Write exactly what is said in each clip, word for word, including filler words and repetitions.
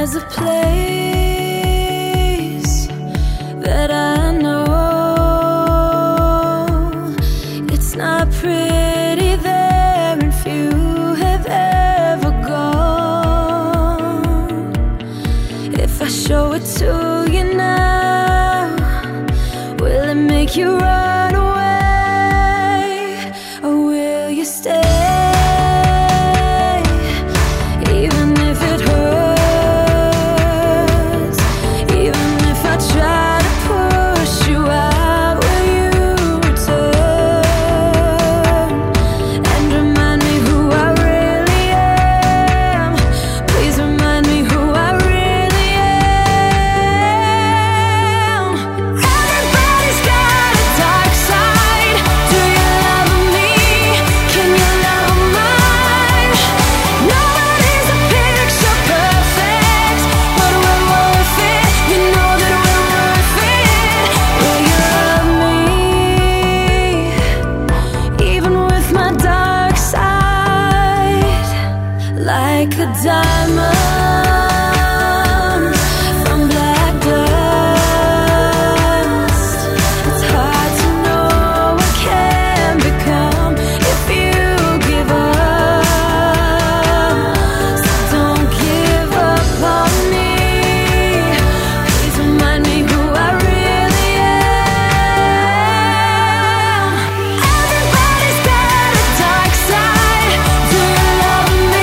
There's a place that I know. It's not pretty there, and few have ever gone. If I show it to you now, will it make you run away, or will you stay? Like a diamond from black dust, it's hard to know what can become if you give up. So don't give up on me. Please remind me who I really am. Everybody's got a dark side. Do you love me?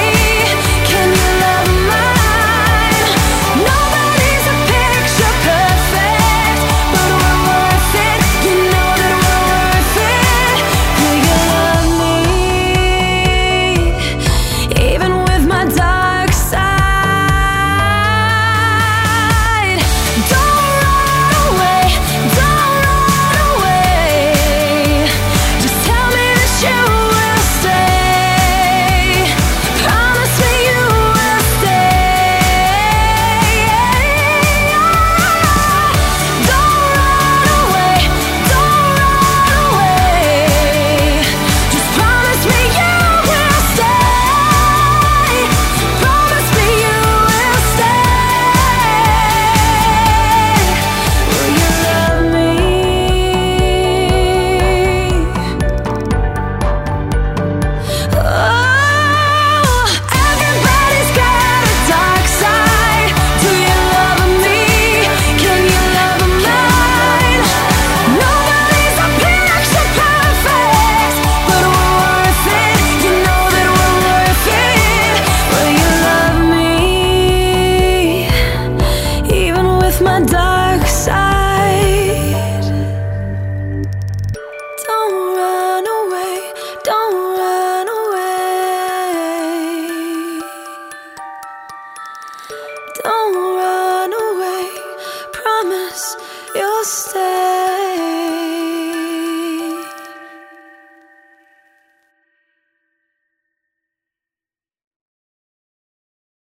My dark side. Don't run away, don't run away. Don't run away, promise you'll stay.